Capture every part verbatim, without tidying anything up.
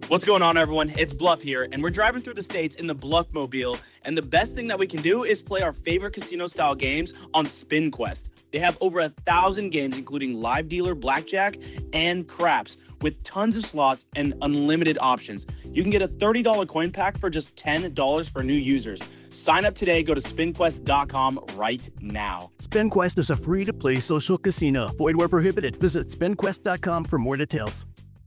What's going on, everyone? It's Bluff here, and we're driving through the states in the Bluff Mobile. And the best thing that we can do is play our favorite casino-style games on SpinQuest. They have over a thousand games, including live dealer, blackjack, and craps, with tons of slots and unlimited options. You can get a thirty dollars coin pack for just ten dollars for new users. Sign up today. Go to spin quest dot com right now. SpinQuest is a free-to-play social casino. Void where prohibited. Visit spin quest dot com for more details.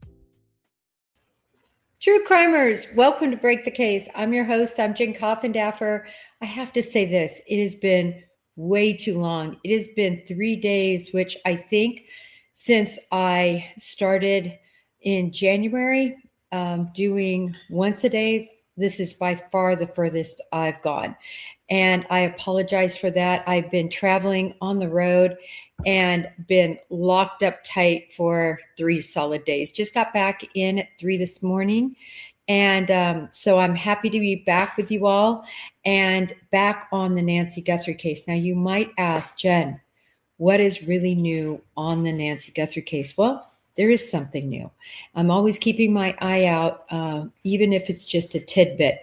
True crimers, welcome to Break the Case. I'm your host. I'm Jen Coffindaffer. I have to say this. It has been way too long. It has been three days, which I think since I started in January um, doing once a days, this is by far the furthest I've gone. And I apologize for that. I've been traveling on the road and been locked up tight for three solid days. Just got back in at three this morning. And um, so I'm happy to be back with you all and back on the Nancy Guthrie case. Now, you might ask, Jen, what is really new on the Nancy Guthrie case? Well, there is something new. I'm always keeping my eye out, uh, even if it's just a tidbit.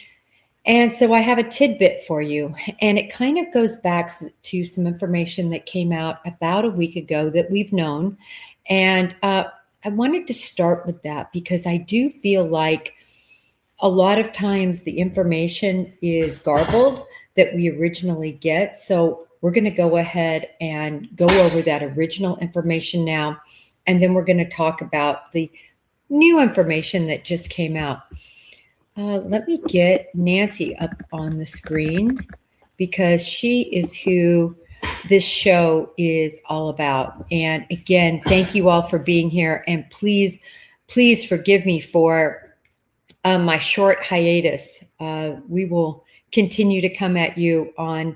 And so I have a tidbit for you, and it kind of goes back to some information that came out about a week ago that we've known. And uh, I wanted to start with that because I do feel like a lot of times the information is garbled that we originally get. So we're going to go ahead and go over that original information now, and then we're going to talk about the new information that just came out. Uh, let me get Nancy up on the screen because she is who this show is all about. And again, thank you all for being here. And please, please forgive me for uh, my short hiatus. Uh, we will continue to come at you on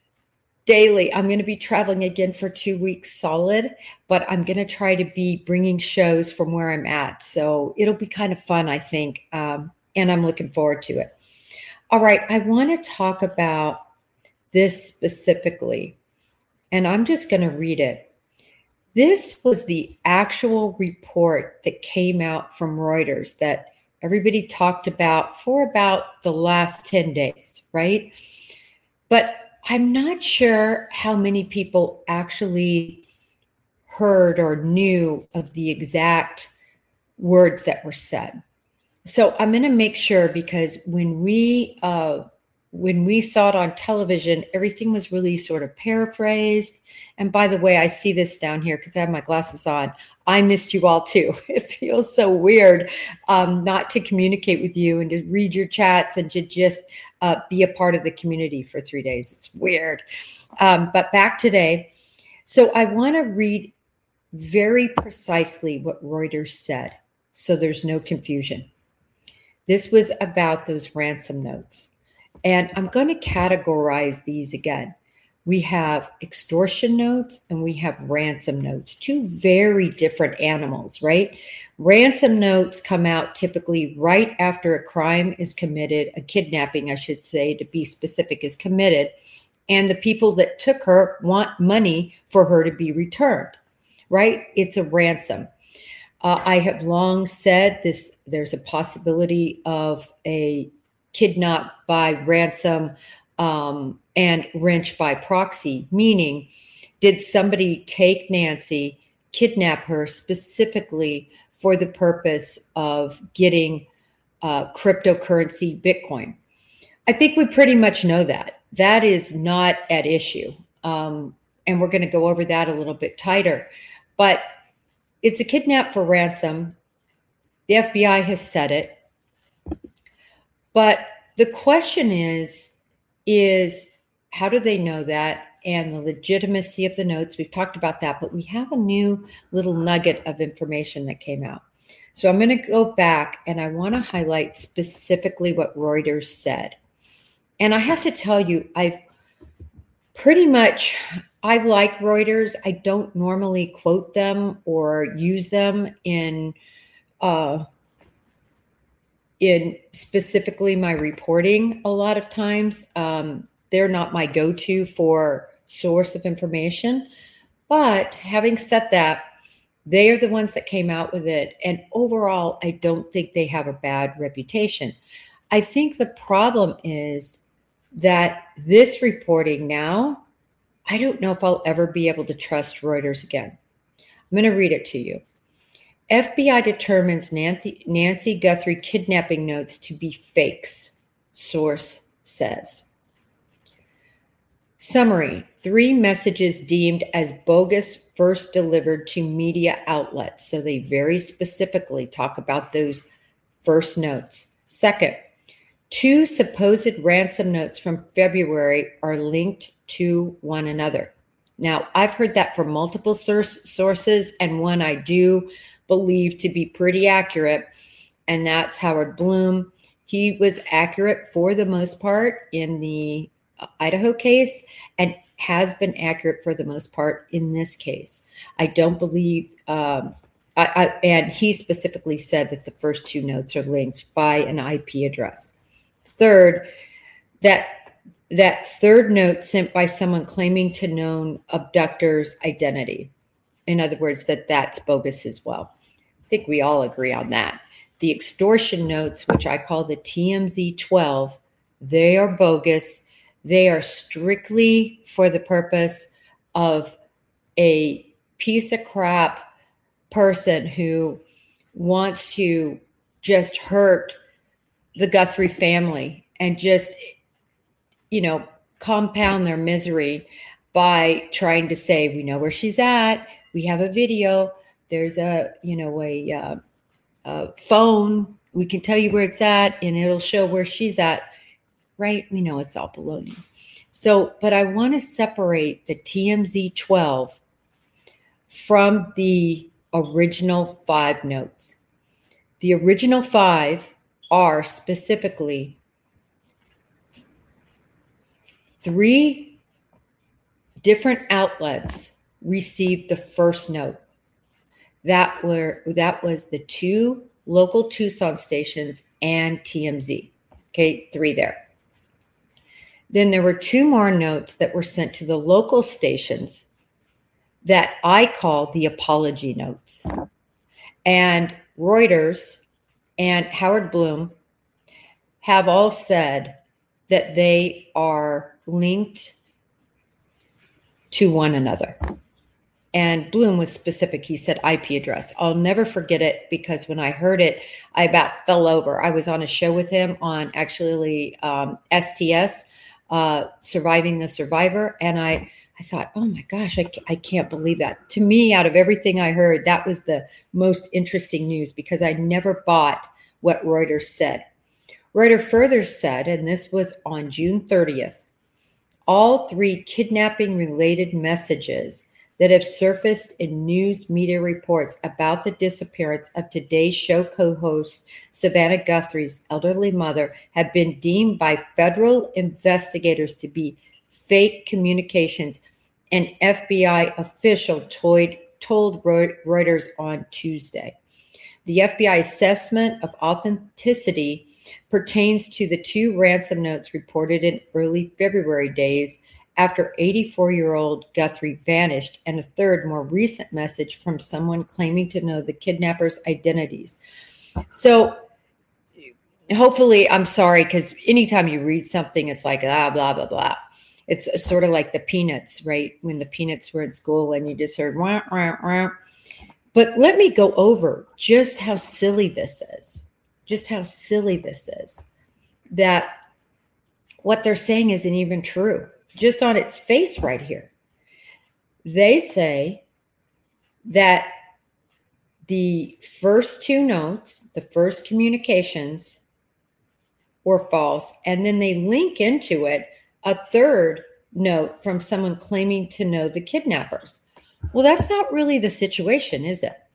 daily. I'm going to be traveling again for two weeks solid, but I'm going to try to be bringing shows from where I'm at. So it'll be kind of fun, I think. Um, And I'm looking forward to it. All right, I want to talk about this specifically, and I'm just going to read it. This was the actual report that came out from Reuters that everybody talked about for about the last ten days, right? But I'm not sure how many people actually heard or knew of the exact words that were said. So I'm going to make sure, because when we uh, when we saw it on television, everything was really sort of paraphrased. And by the way, I see this down here because I have my glasses on. I missed you all too. It feels so weird um, not to communicate with you and to read your chats and to just uh, be a part of the community for three days. It's weird. Um, but back today. So I want to read very precisely what Reuters said, so there's no confusion. This was about those ransom notes. And I'm going to categorize these again. We have extortion notes and we have ransom notes, two very different animals, right? Ransom notes come out typically right after a crime is committed, a kidnapping, I should say, to be specific, is committed. And the people that took her want money for her to be returned, right? It's a ransom. Uh, I have long said this, there's a possibility of a kidnap by ransom um, and wrench by proxy, meaning did somebody take Nancy, kidnap her specifically for the purpose of getting uh, cryptocurrency, Bitcoin? I think we pretty much know that. That is not at issue. Um, and we're going to go over that a little bit tighter. But it's a kidnap for ransom. The F B I has said it. But the question is, is how do they know that? And the legitimacy of the notes. We've talked about that, but we have a new little nugget of information that came out. So I'm going to go back and I want to highlight specifically what Reuters said. And I have to tell you, I've pretty much, I like Reuters. I don't normally quote them or use them in uh, in specifically my reporting a lot of times. Um, they're not my go-to for source of information. But having said that, They are the ones that came out with it. And overall, I don't think they have a bad reputation. I think the problem is that this reporting now, I don't know if I'll ever be able to trust Reuters again. I'm going to read it to you. F B I determines Nancy, Nancy Guthrie kidnapping notes to be fakes, source says. Summary, three messages deemed as bogus first delivered to media outlets. So they very specifically talk about those first notes. Second, two supposed ransom notes from February are linked to one another. Now, I've heard that from multiple source, sources, and one I do believe to be pretty accurate, and that's Howard Bloom. He was accurate for the most part in the Idaho case and has been accurate for the most part in this case. I don't believe, um, I, I, and he specifically said that the first two notes are linked by an I P address. Third, that that third note sent by someone claiming to know abductor's identity. In other words, that that's bogus as well. I think we all agree on that. The extortion notes, which I call the T M Z twelve, they are bogus. They are strictly for the purpose of a piece of crap person who wants to just hurt the Guthrie family and just, you know, compound their misery by trying to say, we know where she's at. We have a video. There's a, you know, a, uh, a phone. We can tell you where it's at and it'll show where she's at. Right? We know it's all baloney. So, but I want to separate the T M Z twelve from the original five notes. The original five are specifically three different outlets received the first note. That were that was the two local Tucson stations and T M Z. Okay, three there. Then there were two more notes that were sent to the local stations that I call the apology notes. And Reuters and Howard Bloom have all said that they are linked to one another. And Bloom was specific. He said I P address. I'll never forget it because when I heard it, I about fell over. I was on a show with him on actually um, S T S, uh, Surviving the Survivor. And I, I thought, oh my gosh, I, I can't believe that. To me, out of everything I heard, that was the most interesting news because I never bought what Reuters said. Reuters further said, and this was on June thirtieth, all three kidnapping-related messages that have surfaced in news media reports about the disappearance of today's show co-host Savannah Guthrie's elderly mother have been deemed by federal investigators to be fake communications, an F B I official told, told Reuters on Tuesday. The F B I assessment of authenticity pertains to the two ransom notes reported in early February days after eighty-four-year-old Guthrie vanished, and a third, more recent message from someone claiming to know the kidnappers' identities. So hopefully, I'm sorry, because anytime you read something, it's like, ah, blah, blah, blah. It's sort of like the Peanuts, right? When the Peanuts were in school and you just heard, wah, wah, wah. But let me go over just how silly this is, just how silly this is, that what they're saying isn't even true. Just on its face right here. They say that the first two notes, the first communications were false, and then they link into it a third note from someone claiming to know the kidnappers. Well, that's not really the situation, is it?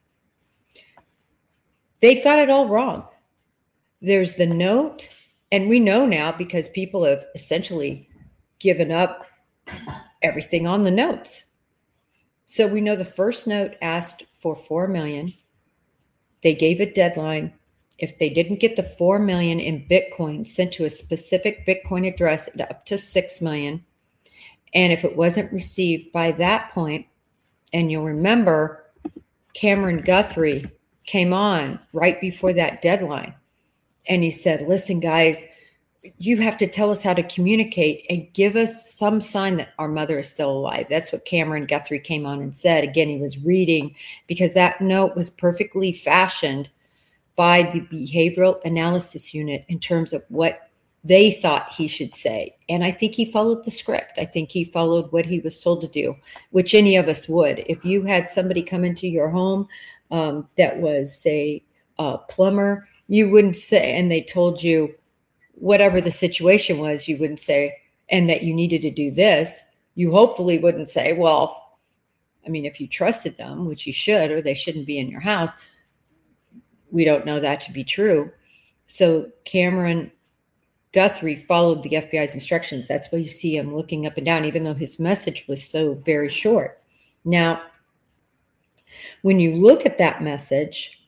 They've got it all wrong. There's the note, and we know now because people have essentially given up everything on the notes. So we know the first note asked for four million dollars. They gave a deadline. If they didn't get the four million dollars in Bitcoin sent to a specific Bitcoin address at up to six million dollars, and if it wasn't received by that point, and you'll remember Cameron Guthrie came on right before that deadline. And he said, listen, guys, you have to tell us how to communicate and give us some sign that our mother is still alive. That's what Cameron Guthrie came on and said. Again, he was reading because that note was perfectly fashioned by the behavioral analysis unit in terms of what they thought he should say. And I think he followed the script. I think he followed what he was told to do, which any of us would. If you had somebody come into your home um, that was, say, a plumber, you wouldn't say, and they told you, whatever the situation was, you wouldn't say, and that you needed to do this, you hopefully wouldn't say, well, I mean, if you trusted them, which you should, or they shouldn't be in your house, we don't know that to be true. So Cameron Guthrie followed the F B I's instructions. That's why you see him looking up and down, even though his message was so very short. Now, when you look at that message,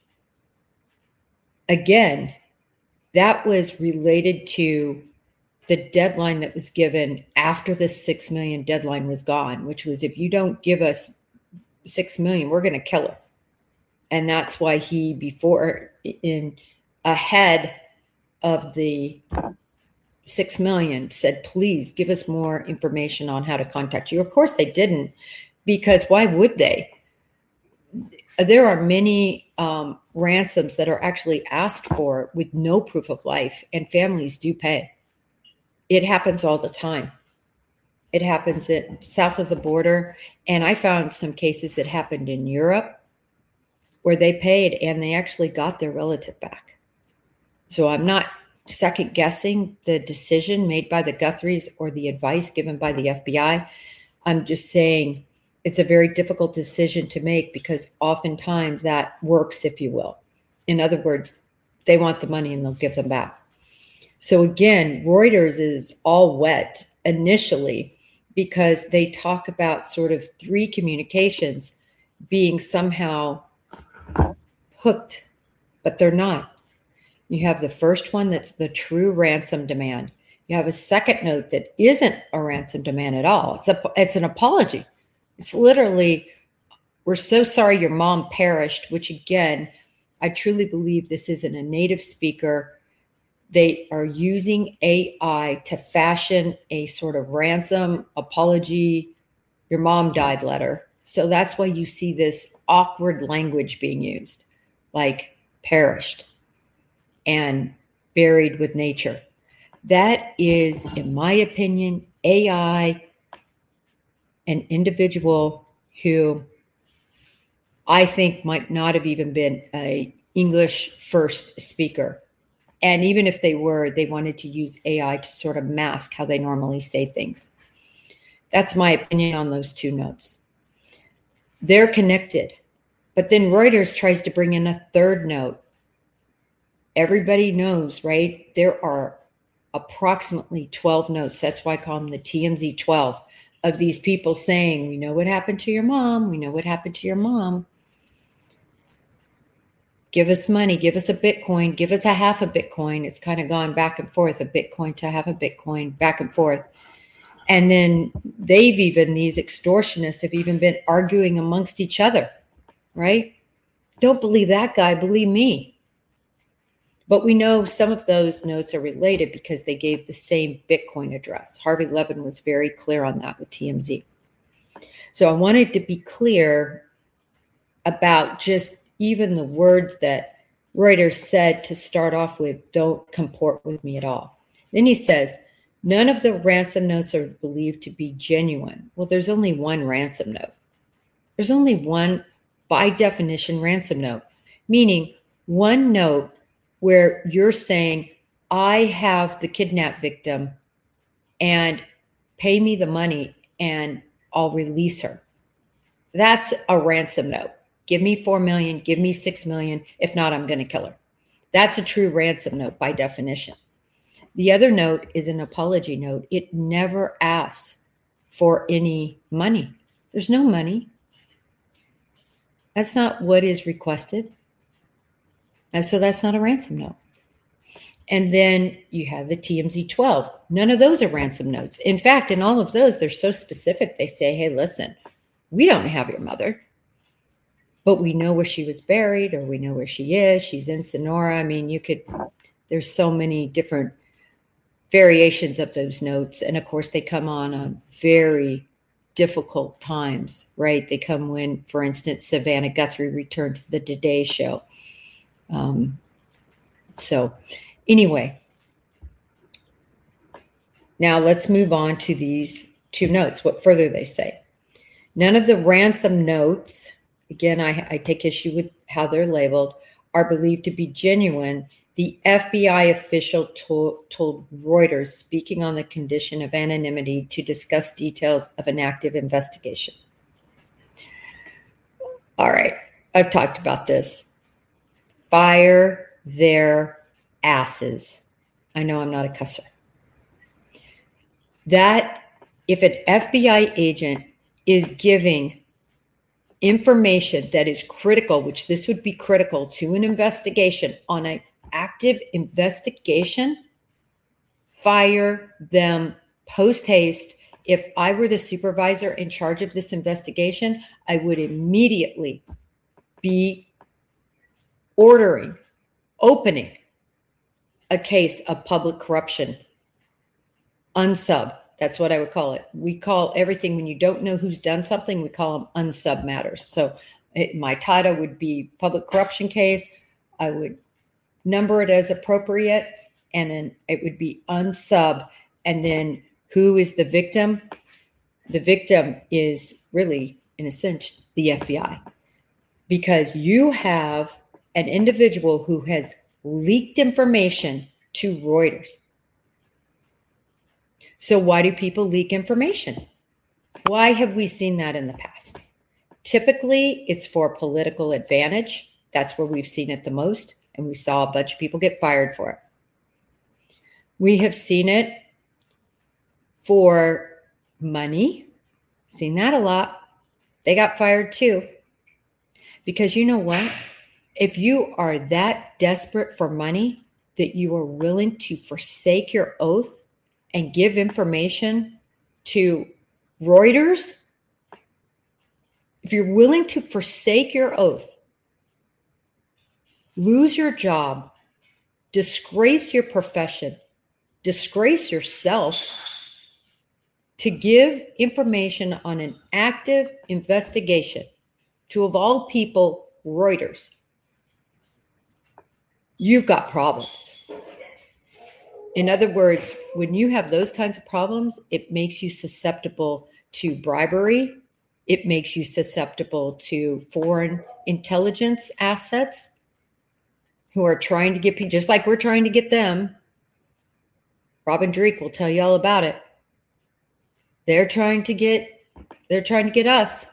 again, that was related to the deadline that was given after the six million deadline was gone, which was, if you don't give us six million, we're going to kill her. And that's why he, before, in ahead of the six million, said, please give us more information on how to contact you. Of course they didn't, because why would they? There are many um, ransoms that are actually asked for with no proof of life, and families do pay. It happens all the time. It happens at south of the border. And I found some cases that happened in Europe where they paid and they actually got their relative back. So I'm not second guessing the decision made by the Guthries or the advice given by the F B I. I'm just saying it's a very difficult decision to make because oftentimes that works, if you will. In other words, they want the money and they'll give them back. So again, Reuters is all wet initially because they talk about sort of three communications being somehow hooked, but they're not. You have the first one that's the true ransom demand. You have a second note that isn't a ransom demand at all. It's a, it's an apology. It's literally, we're so sorry your mom perished, which again, I truly believe this isn't a native speaker. They are using A I to fashion a sort of ransom apology, your mom died letter. So that's why you see this awkward language being used, like perished and buried with nature. That is, in my opinion, A I, an individual who I think might not have even been an English first speaker. And even if they were, they wanted to use A I to sort of mask how they normally say things. That's my opinion on those two notes. They're connected. But then Reuters tries to bring in a third note. Everybody knows, right? There are approximately twelve notes. That's why I call them the T M Z twelve, of these people saying, we know what happened to your mom. We know what happened to your mom. Give us money. Give us a Bitcoin. Give us a half a Bitcoin. It's kind of gone back and forth, a Bitcoin to half a Bitcoin, back and forth. And then they've even, these extortionists have even been arguing amongst each other, right? Don't believe that guy. Believe me. But we know some of those notes are related because they gave the same Bitcoin address. Harvey Levin was very clear on that with T M Z. So I wanted to be clear about just even the words that Reuters said to start off with don't comport with me at all. Then he says, none of the ransom notes are believed to be genuine. Well, there's only one ransom note. There's only one, by definition, ransom note, meaning one note where you're saying, I have the kidnap victim and pay me the money and I'll release her. That's a ransom note. Give me four million, give me six million. If not, I'm going to kill her. That's a true ransom note by definition. The other note is an apology note. It never asks for any money. There's no money. That's not what is requested. And so that's not a ransom note. And then you have the T M Z twelve. None of those are ransom notes. In fact, in all of those, they're so specific. They say, hey, listen, we don't have your mother. but we know where she was buried, or we know where she is. She's in Sonora. I mean, you could, there's so many different variations of those notes. And of course, they come on on very difficult times, right? They come when, for instance, Savannah Guthrie returned to the Today Show. Um, so anyway, now let's move on to these two notes. What further they say. None of the ransom notes, again, I, I take issue with how they're labeled, are believed to be genuine. The F B I official told, told Reuters, speaking on the condition of anonymity, to discuss details of an active investigation. All right, I've talked about this. Fire their asses. I know I'm not a cusser. That if an F B I agent is giving information that is critical, which this would be critical to an investigation on an active investigation, fire them post haste. If I were the supervisor in charge of this investigation, I would immediately be ordering, opening a case of public corruption. Unsub. That's what I would call it. We call everything when you don't know who's done something, we call them unsub matters. So it, my title would be public corruption case. I would number it as appropriate, and then it would be unsub. And then who is the victim? The victim is really, in a sense, the F B I, because you have an individual who has leaked information to Reuters. So why do people leak information? Why have we seen that in the past? Typically, it's for political advantage. That's where we've seen it the most. And we saw a bunch of people get fired for it. We have seen it for money. Seen that a lot. They got fired too. Because you know what? If you are that desperate for money that you are willing to forsake your oath and give information to Reuters, if you're willing to forsake your oath, lose your job, disgrace your profession, disgrace yourself to give information on an active investigation to, of all people, Reuters, you've got problems. In other words, when you have those kinds of problems, it makes you susceptible to bribery. It makes you susceptible to foreign intelligence assets who are trying to get people, just like we're trying to get them. Robin Dreek will tell you all about it. They're trying to get, they're trying to get us.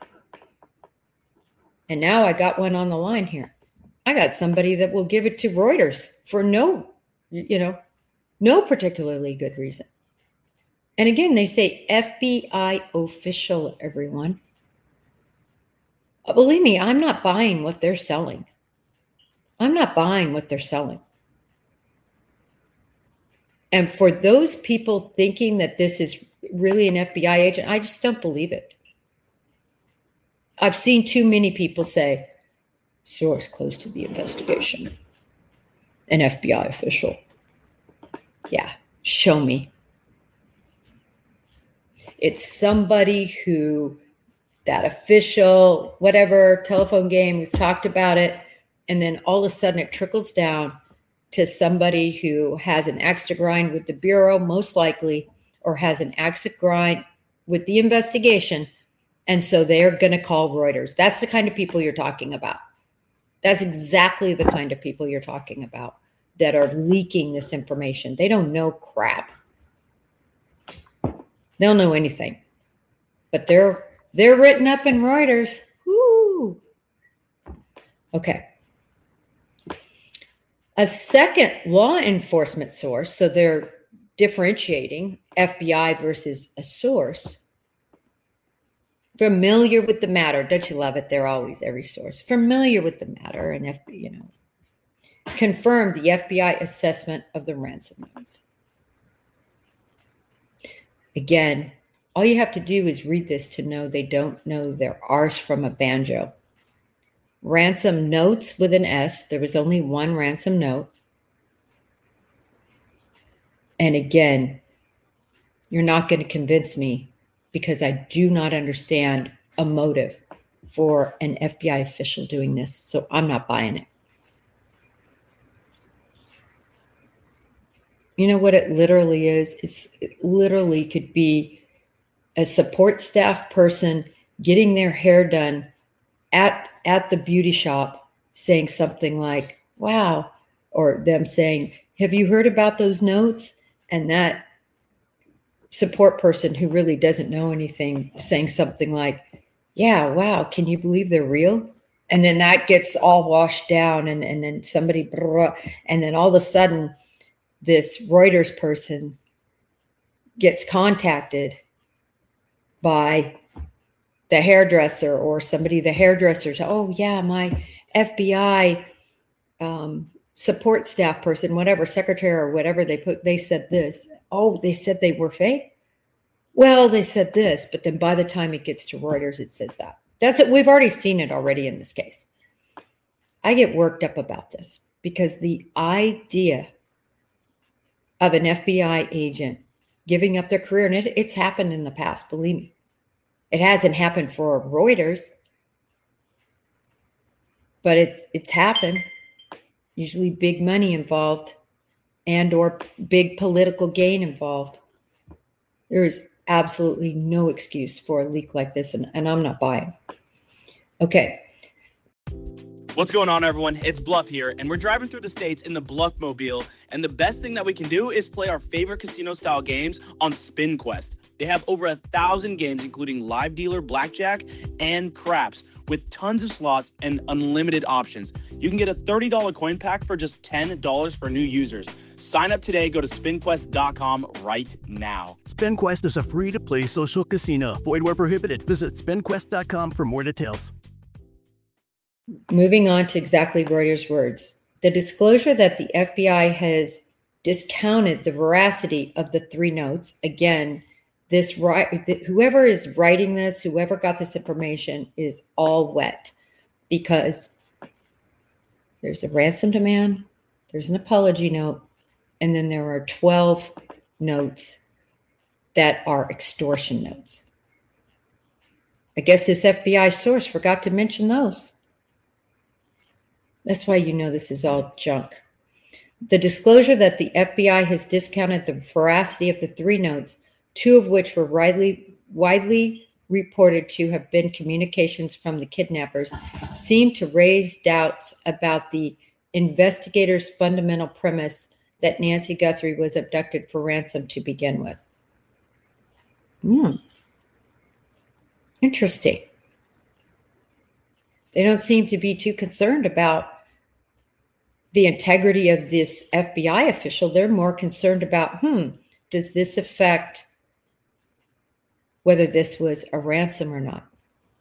And now I got one on the line here. I got somebody that will give it to Reuters for no, you know, no particularly good reason. And again, they say F B I official, everyone. Believe me, I'm not buying what they're selling. I'm not buying what they're selling. And for those people thinking that this is really an F B I agent, I just don't believe it. I've seen too many people say, source close to the investigation, an F B I official. Yeah, show me. It's somebody who, that official, whatever, telephone game, we've talked about it, and then all of a sudden it trickles down to somebody who has an axe to grind with the Bureau, most likely, or has an axe to grind with the investigation, and so they're going to call Reuters. That's the kind of people you're talking about. That's exactly the kind of people you're talking about that are leaking this information. They don't know crap. They don't know anything. But they're they're written up in Reuters. Woo. Okay. A second law enforcement source, so they're differentiating F B I versus a source, familiar with the matter. Don't you love it? They're always every source familiar with the matter, and F B I, you know, confirmed the F B I assessment of the ransom notes. Again, all you have to do is read this to know they don't know their arse from a banjo. ransom notes with an S. There was only one ransom note. And again, you're not going to convince me because I do not understand a motive for an F B I official doing this. So I'm not buying it. You know what it literally is? It's, it literally could be a support staff person getting their hair done at, at the beauty shop saying something like, wow, or them saying, have you heard about those notes? And that support person who really doesn't know anything saying something like, yeah, wow, can you believe they're real? And then that gets all washed down and, and then somebody, blah, and then all of a sudden this Reuters person gets contacted by the hairdresser or somebody, the hairdresser, to, oh yeah, my F B I um, support staff person, whatever, secretary or whatever they put, they said this. Oh, they said they were fake? Well, they said this, but then by the time it gets to Reuters, it says that. That's it. We've already seen it already in this case. I get worked up about this because the idea of an F B I agent giving up their career, and it, it's happened in the past, believe me. It hasn't happened for Reuters, but it's it's happened. Usually big money involved and or big political gain involved. There is absolutely no excuse for a leak like this, and, and I'm not buying. Okay. What's going on, everyone? It's Bluff here, and we're driving through the states in the Bluff Mobile, and the best thing that we can do is play our favorite casino-style games on SpinQuest. They have over a thousand games, including live dealer blackjack and craps, with tons of slots and unlimited options. You can get a thirty dollars coin pack for just ten dollars for new users. Sign up today. Go to spin quest dot com right now. SpinQuest is a free-to-play social casino. Void where prohibited. Visit spin quest dot com for more details. Moving on to exactly Reuters' words. The disclosure that the F B I has discounted the veracity of the three notes. Again, this whoever is writing this, whoever got this information is all wet because there's a ransom demand, there's an apology note, and then there are twelve notes that are extortion notes. I guess this F B I source forgot to mention those. That's why you know this is all junk. The disclosure that the F B I has discounted the veracity of the three notes, two of which were widely, widely reported to have been communications from the kidnappers, seemed to raise doubts about the investigators' fundamental premise that Nancy Guthrie was abducted for ransom to begin with. Hmm. Interesting. They don't seem to be too concerned about the integrity of this F B I official. They're more concerned about, hmm, does this affect whether this was a ransom or not?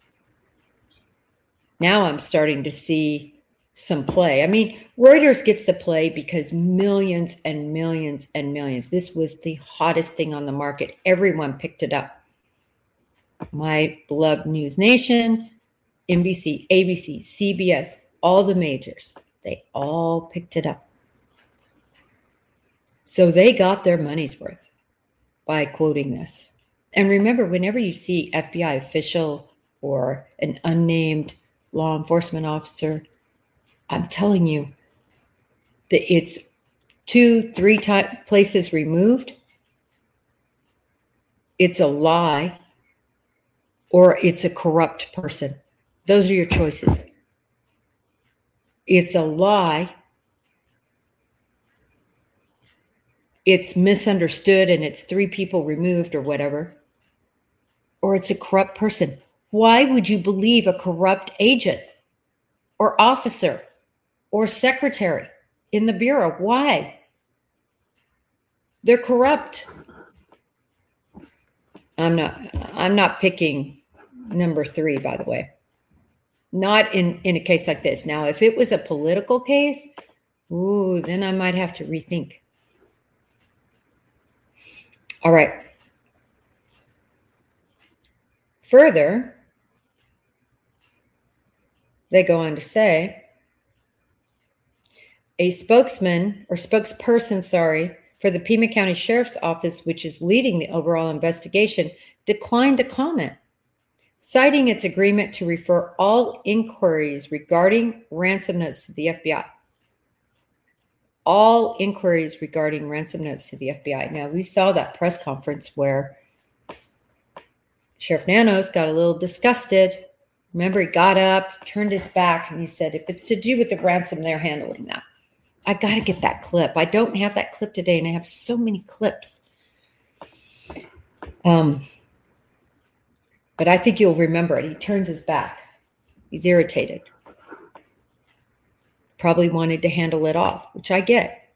Now I'm starting to see some play. I mean, Reuters gets the play because millions and millions and millions. This was the hottest thing on the market. Everyone picked it up. My beloved News Nation, N B C, A B C, C B S, all the majors, they all picked it up. So they got their money's worth by quoting this. And remember, whenever you see F B I official or an unnamed law enforcement officer, I'm telling you that it's two, three t- places removed. It's a lie or it's a corrupt person. Those are your choices. It's a lie. It's misunderstood and it's three people removed or whatever. Or it's a corrupt person. Why would you believe a corrupt agent or officer or secretary in the Bureau? Why? They're corrupt. I'm not, I'm not picking number three, by the way. Not in, in a case like this. Now, if it was a political case, ooh, then I might have to rethink. All right. Further, They go on to say, a spokesman or spokesperson, sorry, for the Pima County Sheriff's Office, which is leading the overall investigation, declined to comment, citing its agreement to refer all inquiries regarding ransom notes to the F B I. All inquiries regarding ransom notes to the F B I. Now, we saw that press conference where Sheriff Nanos got a little disgusted. Remember, he got up, turned his back, and he said, if it's to do with the ransom, they're handling that. I got to get that clip. I don't have that clip today, and I have so many clips. Um, but I think you'll remember it. He turns his back. He's irritated. Probably wanted to handle it all, which I get.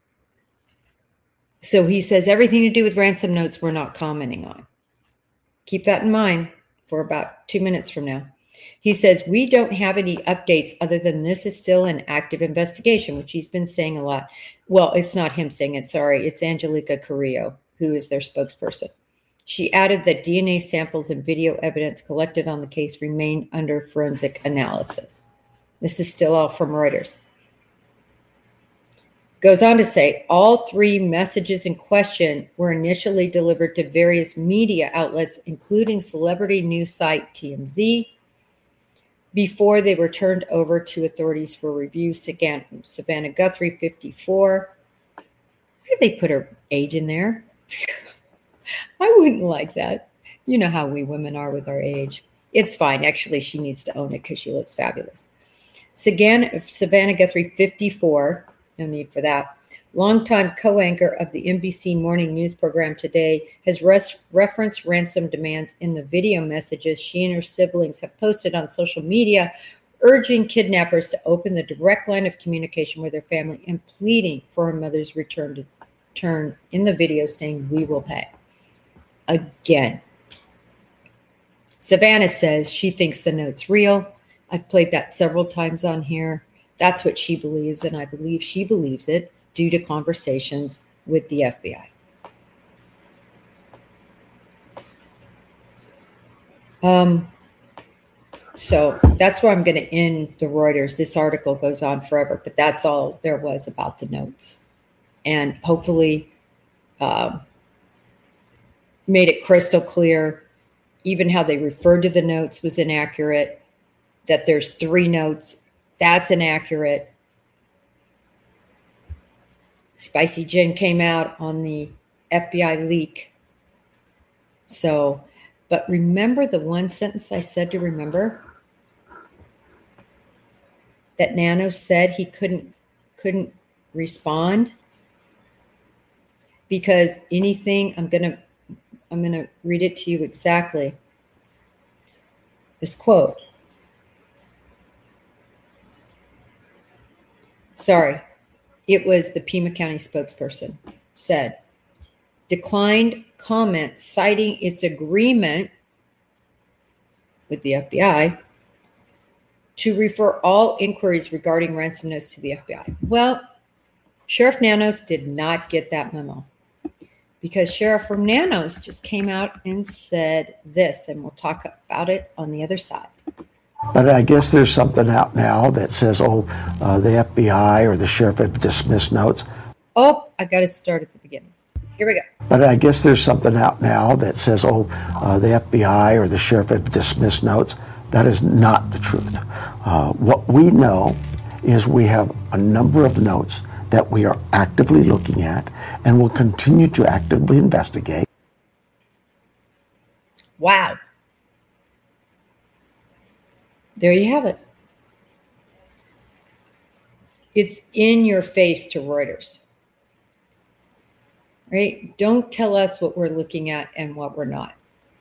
So he says everything to do with ransom notes we're not commenting on. Keep that in mind for about two minutes from now. He says, we don't have any updates other than this is still an active investigation, which he's been saying a lot. Well, it's not him saying it, sorry. It's Angelica Carrillo, who is their spokesperson. She added that D N A samples and video evidence collected on the case remain under forensic analysis. This is still all from Reuters. Goes on to say, all three messages in question were initially delivered to various media outlets, including celebrity news site T M Z, before they were turned over to authorities for review. Savannah Guthrie, fifty-four. Why did they put her age in there? I wouldn't like that. You know how we women are with our age. It's fine. Actually, she needs to own it because she looks fabulous. Savannah Guthrie, fifty-four. No need for that. Longtime co-anchor of the N B C morning news program Today has res- referenced ransom demands in the video messages she and her siblings have posted on social media, urging kidnappers to open the direct line of communication with their family and pleading for her mother's return to turn in the video, saying, we will pay. Again, Savannah says she thinks the note's real. I've played that several times on here. That's what she believes, and I believe she believes it due to conversations with the F B I. Um, so that's where I'm going to end the Reuters. This article goes on forever, but that's all there was about the notes. And hopefully um, made it crystal clear. Even how they referred to the notes was inaccurate, that there's three notes. That's inaccurate. Spicy Gin came out on the F B I leak. So, but remember the one sentence I said to remember? That Nanos said he couldn't couldn't respond because anything, I'm gonna I'm gonna read it to you exactly. This quote. Sorry, it was the Pima County spokesperson said, declined comment citing its agreement with the F B I to refer all inquiries regarding ransom notes to the F B I. Well, Sheriff Nanos did not get that memo because Sheriff from Nanos just came out and said this, and we'll talk about it on the other side. But I guess there's something out now that says, oh, uh, the F B I or the sheriff have dismissed notes. Oh, I got to start at the beginning. Here we go. But I guess there's something out now that says, oh, uh, the F B I or the sheriff have dismissed notes. That is not the truth. Uh, what we know is we have a number of notes that we are actively looking at and will continue to actively investigate. Wow. There you have it. It's in your face to Reuters, right? Don't tell us what we're looking at and what we're not.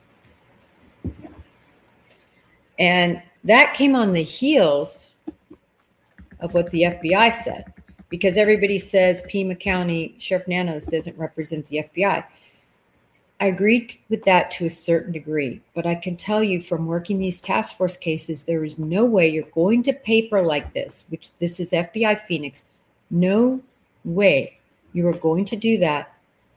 And that came on the heels of what the F B I said, because everybody says Pima County Sheriff Nanos doesn't represent the F B I. I agreed with that to a certain degree, but I can tell you from working these task force cases, there is no way you're going to paper like this, which this is F B I Phoenix. No way you are going to do that.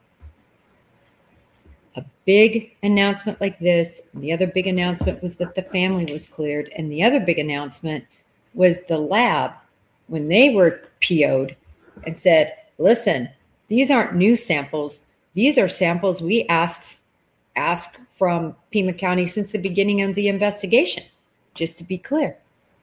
A big announcement like this. And the other big announcement was that the family was cleared. And the other big announcement was the lab when they were P O'd and said, listen, these aren't new samples. These are samples we ask, ask from Pima County since the beginning of the investigation, just to be clear.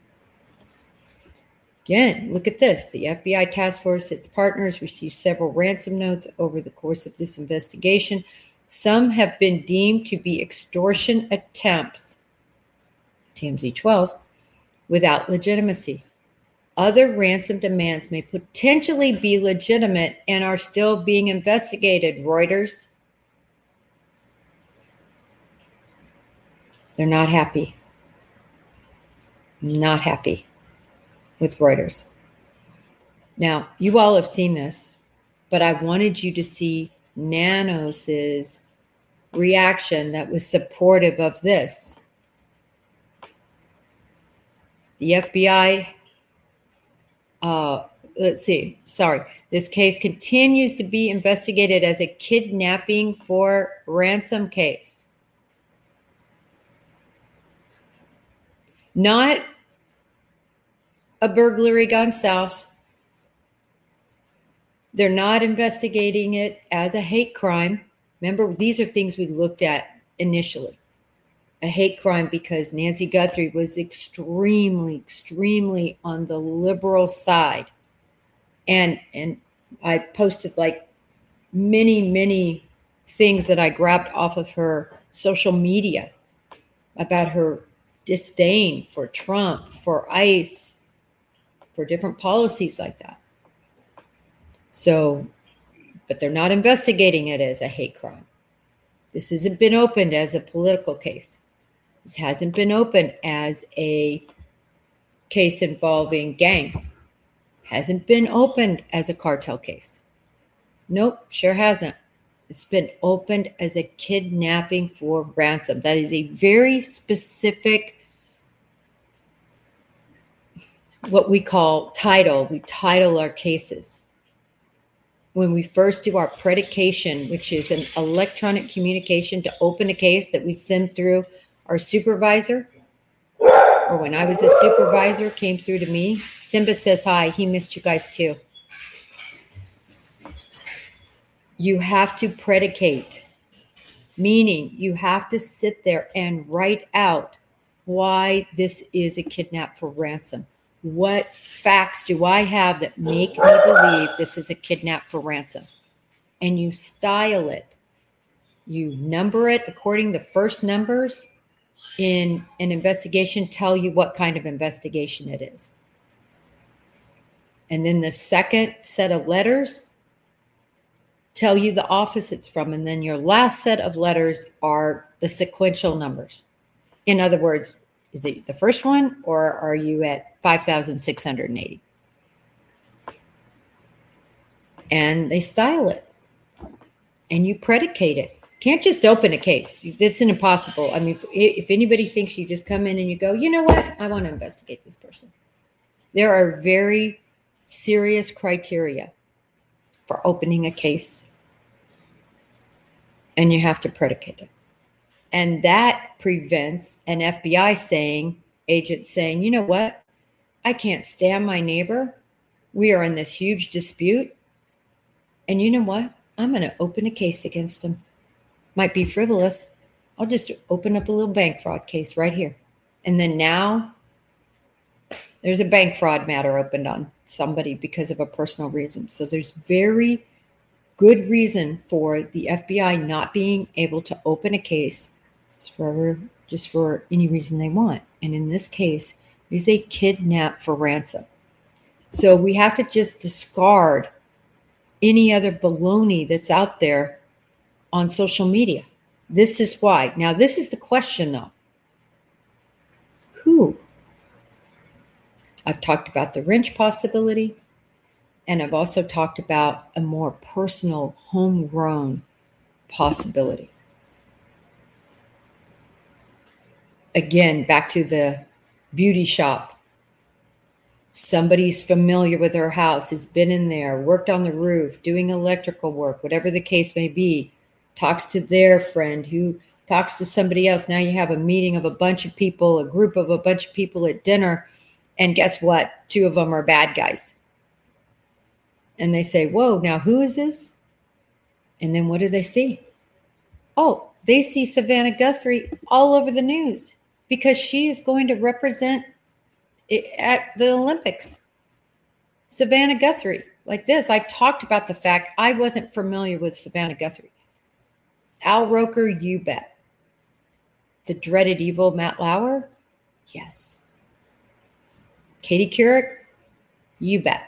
Again, look at this. The F B I task force, its partners, received several ransom notes over the course of this investigation. Some have been deemed to be extortion attempts, T M Z twelve, without legitimacy. Other ransom demands may potentially be legitimate and are still being investigated, Reuters. They're not happy. Not happy with Reuters. Now, you all have seen this, but I wanted you to see Nanos's reaction that was supportive of this. The F B I, uh, let's see, sorry. This case continues to be investigated as a kidnapping for ransom case. Not a burglary gone south. They're not investigating it as a hate crime. Remember, these are things we looked at initially. A hate crime because Nancy Guthrie was extremely, extremely on the liberal side. And, and I posted like many, many things that I grabbed off of her social media about her disdain for Trump, for ICE, for different policies like that. So, but they're not investigating it as a hate crime. This hasn't been opened as a political case. This hasn't been opened as a case involving gangs. Hasn't been opened as a cartel case. Nope, sure hasn't. It's been opened as a kidnapping for ransom. That is a very specific, what we call title. We title our cases. When we first do our predication, which is an electronic communication to open a case that we send through our supervisor, or when I was a supervisor, came through to me. Simba says hi. He missed you guys too. You have to predicate, meaning you have to sit there and write out why this is a kidnap for ransom. What facts do I have that make me believe this is a kidnap for ransom? And you style it. You number it according to the first numbers in an investigation tell you what kind of investigation it is. And then the second set of letters tell you the office it's from. And then your last set of letters are the sequential numbers. In other words, is it the first one or are you at five thousand six hundred eighty? And they style it and you predicate it. Can't just open a case. It's impossible. I mean, if, if anybody thinks you just come in and you go, you know what? I want to investigate this person. There are very serious criteria for opening a case. And you have to predicate it. And that prevents an F B I saying, agent saying, you know what? I can't stand my neighbor. We are in this huge dispute. And you know what? I'm going to open a case against him. Might be frivolous. I'll just open up a little bank fraud case right here. And then now there's a bank fraud matter opened on somebody because of a personal reason. So there's very good reason for the F B I not being able to open a case for just for any reason they want. And in this case, it is a kidnap for ransom. So we have to just discard any other baloney that's out there on social media. This is why. Now, this is the question, though. Who? I've talked about the wrench possibility, and I've also talked about a more personal, homegrown possibility. Again, back to the beauty shop. Somebody's familiar with her house, has been in there, worked on the roof, doing electrical work, whatever the case may be, talks to their friend who talks to somebody else. Now you have a meeting of a bunch of people, a group of a bunch of people at dinner, And guess what? Two of them are bad guys. And they say, whoa, now who is this? And then what do they see? Oh, they see Savannah Guthrie all over the news because she is going to represent it at the Olympics. Savannah Guthrie, like this. I talked about the fact I wasn't familiar with Savannah Guthrie. Al Roker, you bet. The dreaded evil Matt Lauer? Yes. Katie Couric? You bet.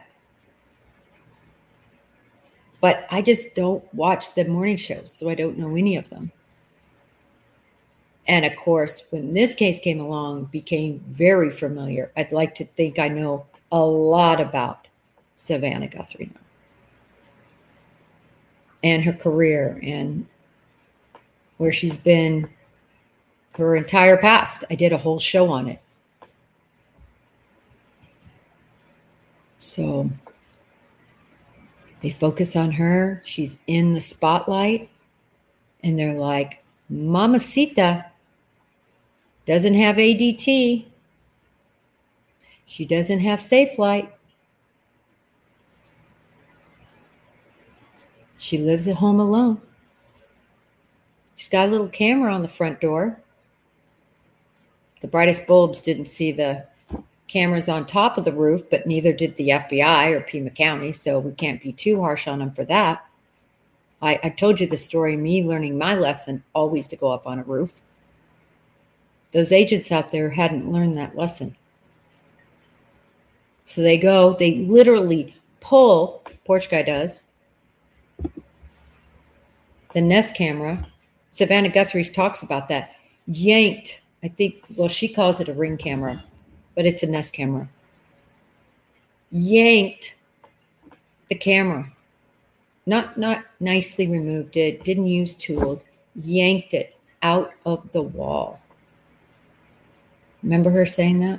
But I just don't watch the morning shows, so I don't know any of them. And of course, when this case came along, became very familiar. I'd like to think I know a lot about Savannah Guthrie and her career and where she's been her entire past. I did a whole show on it. So they focus on her. She's in the spotlight. And they're like, Mamacita doesn't have A D T. She doesn't have Safelite. She lives at home alone. She's got a little camera on the front door. The brightest bulbs didn't see the cameras on top of the roof, but neither did the F B I or Pima County, so we can't be too harsh on them for that. I, I told you the story, me learning my lesson, always to go up on a roof. Those agents out there hadn't learned that lesson. So they go, they literally pull, Porch Guy does, the Nest camera. Savannah Guthrie talks about that. Yanked, I think, well, she calls it a Ring camera, but it's a Nest camera. Yanked the camera. Not, not nicely removed it, didn't use tools, yanked it out of the wall. Remember her saying that?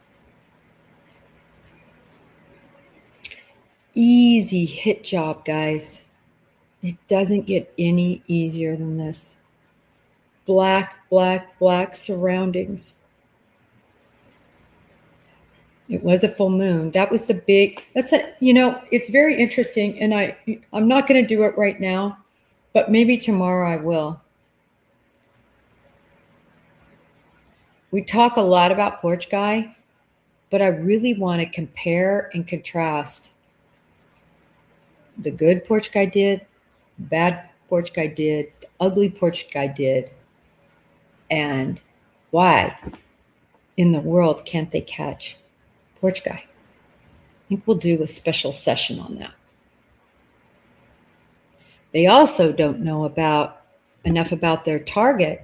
Easy hit job, guys. It doesn't get any easier than this. Black, black, black surroundings. It was a full moon. That was the big, that's a, you know, it's very interesting. And I, I'm not going to do it right now, but maybe tomorrow I will. We talk a lot about Porch Guy, but I really want to compare and contrast the good Porch Guy did, the bad Porch Guy did, the ugly Porch Guy did, and why in the world can't they catch Porch Guy? I think we'll do a special session on that. They also don't know about enough about their target.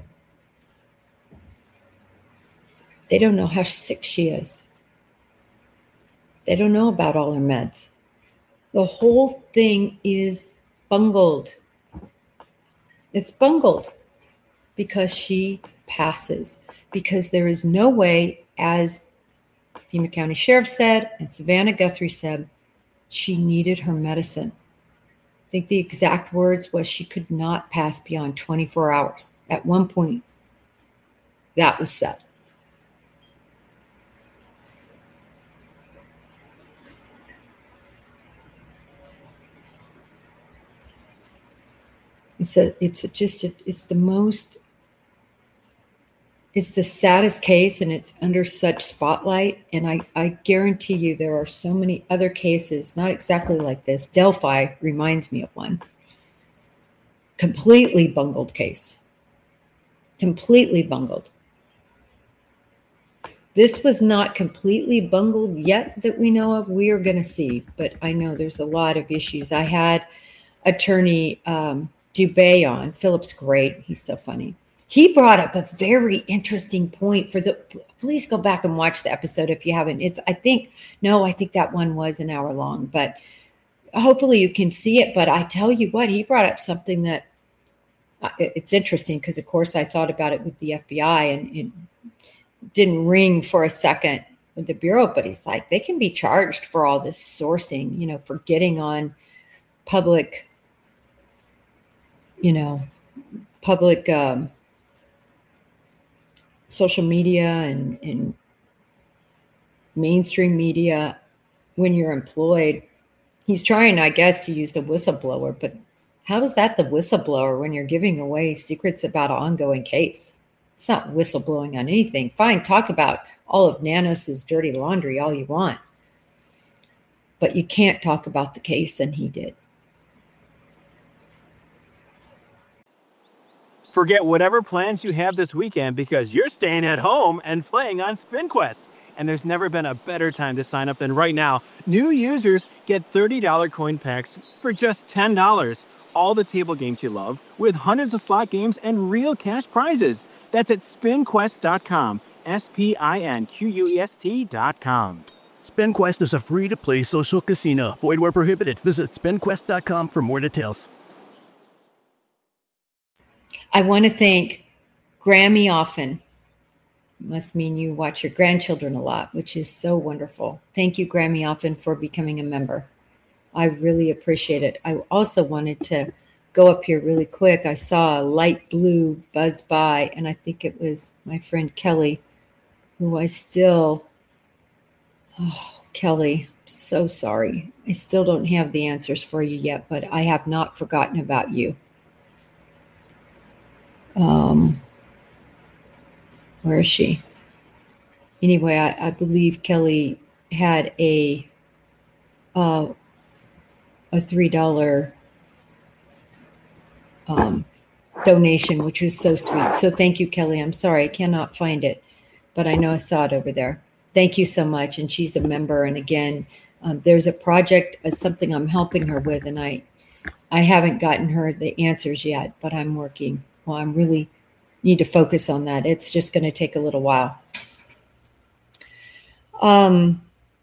They don't know how sick she is. They don't know about all her meds. The whole thing is bungled. It's bungled because she passes, because there is no way, as Pima County Sheriff said and Savannah Guthrie said, she needed her medicine. I think the exact words was she could not pass beyond twenty-four hours. At one point, that was said. It's a, it's a, just, a, it's the most, it's the saddest case, and it's under such spotlight. And I, I guarantee you there are so many other cases, not exactly like this. Delphi reminds me of one. Completely bungled case. Completely bungled. This was not completely bungled yet that we know of. We are going to see, but I know there's a lot of issues. I had attorney um, Dubé on. Philip's great. He's so funny. He brought up a very interesting point for the, please go back and watch the episode if you haven't. It's, I think, no, I think that one was an hour long, but hopefully you can see it. But I tell you what, he brought up something that uh, it's interesting because, of course, I thought about it with the F B I and it didn't ring for a second with the Bureau, but he's like, they can be charged for all this sourcing, you know, for getting on public, you know, public um, social media and, and mainstream media when you're employed. He's trying, I guess, to use the whistleblower, but how is that the whistleblower when you're giving away secrets about an ongoing case? It's not whistleblowing on anything. Fine, talk about all of Nanos's dirty laundry all you want, but you can't talk about the case, and he did. Forget whatever plans you have this weekend because you're staying at home and playing on SpinQuest. And there's never been a better time to sign up than right now. New users get thirty dollars coin packs for just ten dollars. All the table games you love with hundreds of slot games and real cash prizes. That's at spin quest dot com. S P I N Q U E S T dot com. SpinQuest is a free-to-play social casino. Void where prohibited. Visit spin quest dot com for more details. I want to thank Grammy Often. Must mean you watch your grandchildren a lot, which is so wonderful. Thank you, Grammy Often, for becoming a member. I really appreciate it. I also wanted to go up here really quick. I saw a light blue buzz by, and I think it was my friend Kelly, who I still, oh, Kelly, so sorry. I still don't have the answers for you yet, but I have not forgotten about you. Um, where is she? Anyway, I, I believe Kelly had a uh, a three dollar um, donation, which was so sweet. So thank you, Kelly. I'm sorry I cannot find it, but I know I saw it over there. Thank you so much. And she's a member. And again, um, there's a project, uh, something I'm helping her with, and I I haven't gotten her the answers yet, but I'm working. Well, I'm really need to focus on that. It's just going to take a little while. Um,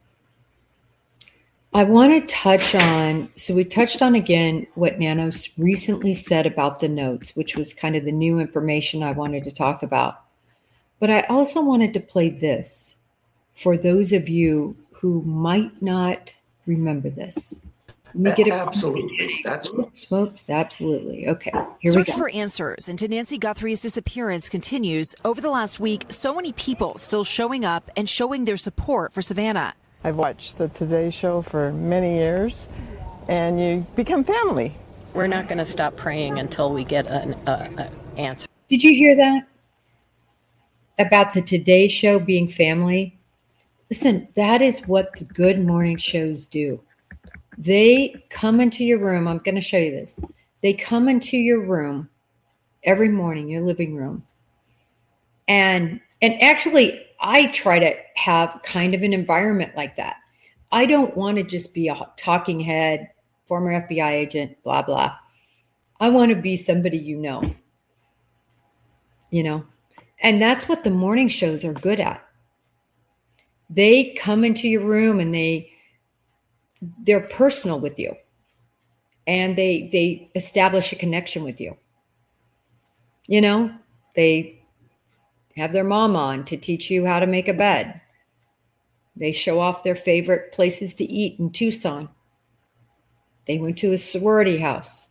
I want to touch on, so we touched on again what Nanos recently said about the notes, which was kind of the new information I wanted to talk about. But I also wanted to play this for those of you who might not remember this. Let me get it. Absolutely. That's whoops, whoops, absolutely. Okay, here Search we go. for answers into Nancy Guthrie's disappearance continues. Over the last week, so many people still showing up and showing their support for Savannah. I've watched the Today Show for many years, and you become family. We're not going to stop praying until we get an uh, answer. Did you hear that? About the Today Show being family? Listen, that is what the good morning shows do. They come into your room. I'm going to show you this. They come into your room every morning, your living room. And and actually, I try to have kind of an environment like that. I don't want to just be a talking head, former F B I agent, blah, blah. I want to be somebody you know. You know? And that's what the morning shows are good at. They come into your room and they they're personal with you, and they they establish a connection with you. You know, they have their mom on to teach you how to make a bed. They show off their favorite places to eat in Tucson. They went to a sorority house.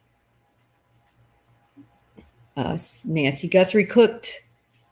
Uh, Nancy Guthrie cooked.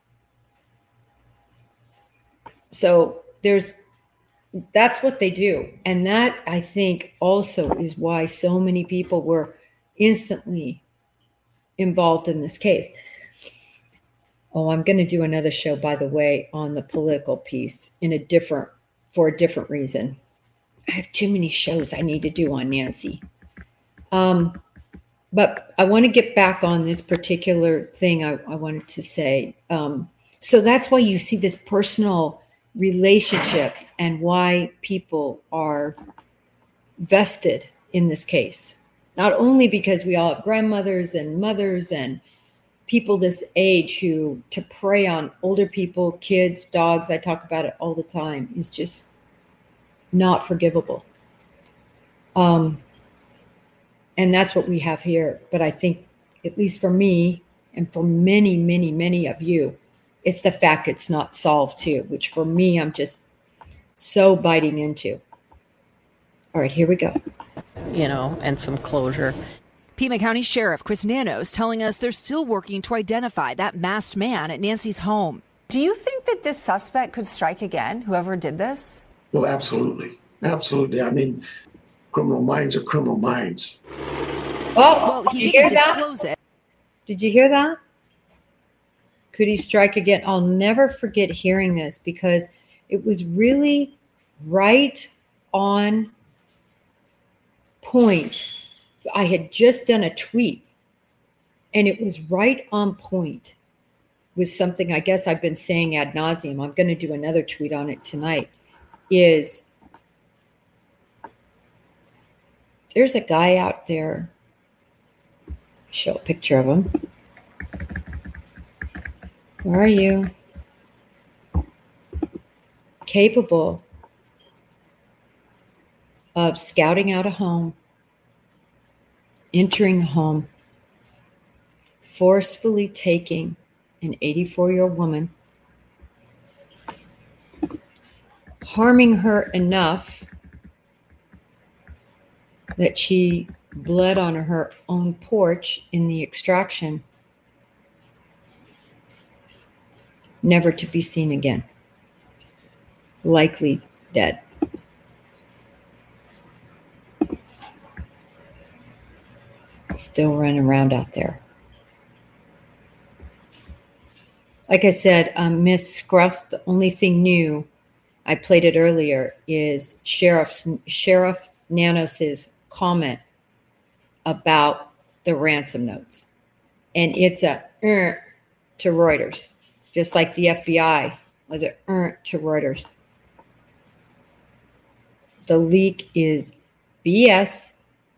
So there's That's what they do. And that, I think, also is why so many people were instantly involved in this case. Oh, I'm going to do another show, by the way, on the political piece in a different, for a different reason. I have too many shows I need to do on Nancy. Um, but I want to get back on this particular thing I, I wanted to say. Um, so that's why you see this personal relationship and why people are vested in this case. Not only because we all have grandmothers and mothers and people this age who to prey on older people, kids, dogs, I talk about it all the time, is just not forgivable. Um, and that's what we have here. But I think, at least for me and for many, many, many of you, it's the fact it's not solved too, which for me, I'm just so biting into. All right, here we go. You know, and some closure. Pima County Sheriff Chris Nanos telling us they're still working to identify that masked man at Nancy's home. Do you think that this suspect could strike again, whoever did this? Well, absolutely. Absolutely. I mean, criminal minds are criminal minds. Oh, Well, he did you didn't hear that? disclose it. Did you hear that? Could he strike again? I'll never forget hearing this because it was really right on point. I had just done a tweet and it was right on point with something I guess I've been saying ad nauseum. I'm going to do another tweet on it tonight. Is there's a guy out there, show a picture of him. Where are you? Capable of scouting out a home, entering a home, forcefully taking an eighty-four-year-old woman, harming her enough that she bled on her own porch in the extraction, never to be seen again, likely dead. Still running around out there. Like I said, um, Miss Scruff, the only thing new, I played it earlier, is Sheriff's, Sheriff Nanos's comment about the ransom notes. And it's a er, to Reuters, just like the F B I was a er, to Reuters. The leak is B S.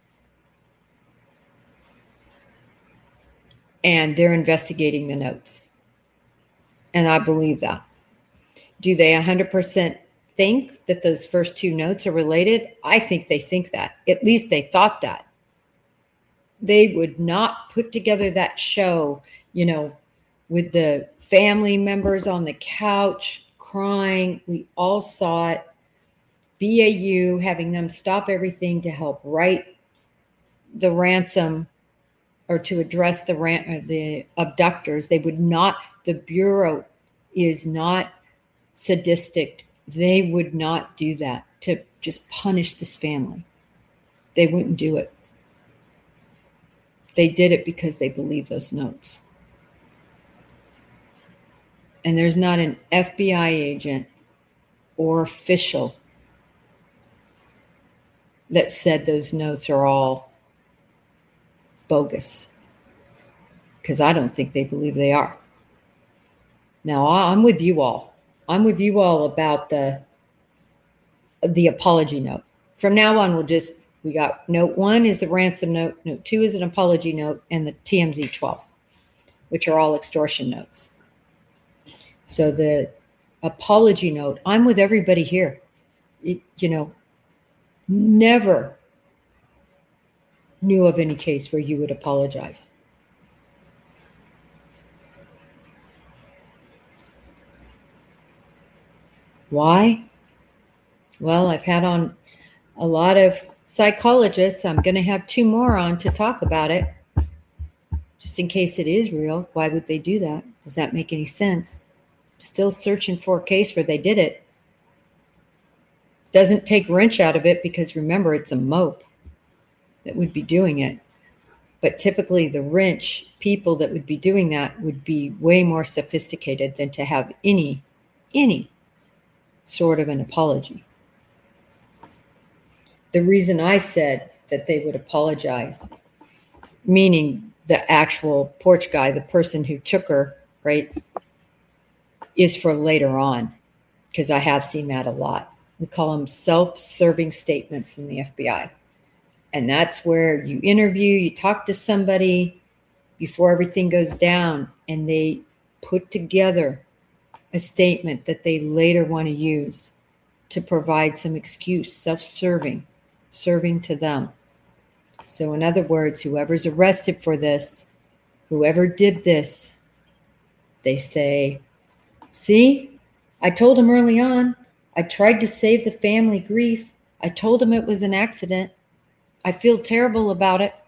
And they're investigating the notes. And I believe that. Do they one hundred percent think that those first two notes are related? I think they think that. At least they thought that. They would not put together that show, you know, with the family members on the couch crying. We all saw it. B A U having them stop everything to help write the ransom or to address the ran- or the abductors. They would not, the Bureau is not sadistic. They would not do that to just punish this family. They wouldn't do it. They did it because they believe those notes. And there's not an F B I agent or official that said those notes are all bogus, because I don't think they believe they are. Now, I'm with you all. I'm with you all about the the apology note. From now on, we'll just, we got note one is the ransom note, note two is an apology note, and the T M Z twelve, which are all extortion notes. So the apology note, I'm with everybody here. It, you know, never knew of any case where you would apologize. Why? Well, I've had on a lot of psychologists. I'm going to have two more on to talk about it. Just in case it is real, why would they do that? Does that make any sense? Still searching for a case where they did it. Doesn't take wrench out of it because remember, it's a mope that would be doing it. But typically the wrench people that would be doing that would be way more sophisticated than to have any, any sort of an apology. The reason I said that they would apologize, meaning the actual porch guy, the person who took her, right, is for later on, because I have seen that a lot. We call them self-serving statements in the F B I. And that's where you interview, you talk to somebody before everything goes down, and they put together a statement that they later want to use to provide some excuse, self-serving, serving to them. So in other words, whoever's arrested for this, whoever did this, they say, see, I told him early on, I tried to save the family grief. I told him it was an accident. I feel terrible about it,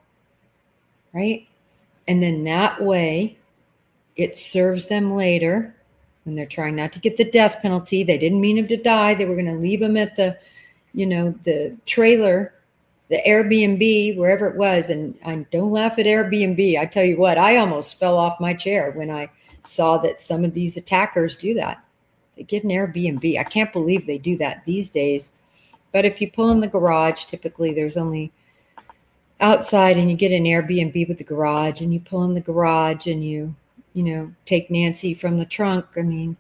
right? And then that way, it serves them later when they're trying not to get the death penalty. They didn't mean him to die. They were going to leave him at the, you know, the trailer, the Airbnb, wherever it was. And I don't laugh at Airbnb. I tell you what, I almost fell off my chair when I saw that some of these attackers do that. They get an Airbnb. I can't believe they do that these days. But if you pull in the garage, typically there's only outside, and you get an Airbnb with the garage, and you pull in the garage and you, you know, take Nancy from the trunk. I mean,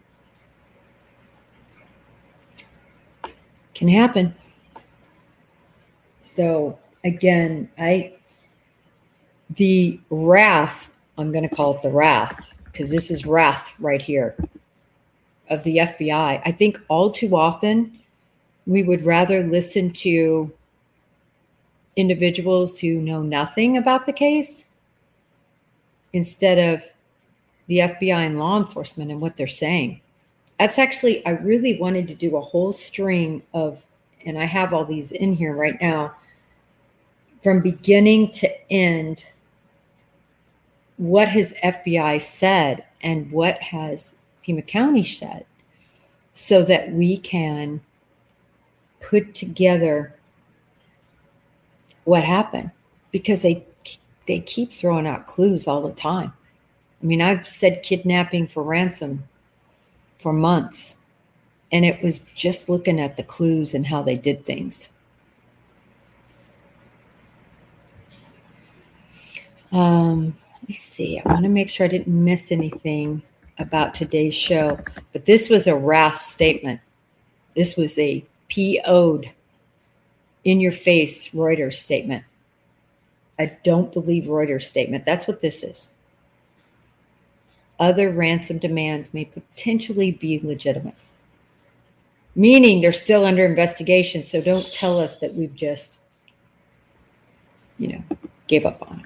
can happen. So again, I, the wrath, I'm going to call it the wrath, because this is wrath right here of the F B I. I think all too often we would rather listen to individuals who know nothing about the case instead of the F B I and law enforcement and what they're saying. That's actually, I really wanted to do a whole string of, and I have all these in here right now, from beginning to end, what has F B I said and what has Pima County said, so that we can put together what happened, because they they keep throwing out clues all the time. I mean, I've said kidnapping for ransom for months, and it was just looking at the clues and how they did things. Um, let me see. I want to make sure I didn't miss anything about today's show, but this was a wrath statement. This was a P O'd, in your face Reuters statement. I don't believe Reuters statement. That's what this is. Other ransom demands may potentially be legitimate, meaning they're still under investigation. So don't tell us that we've just, you know, gave up on it.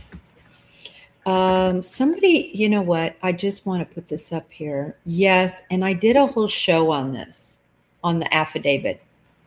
Um, somebody, you know what? I just want to put this up here. Yes. And I did a whole show on this, on the affidavit.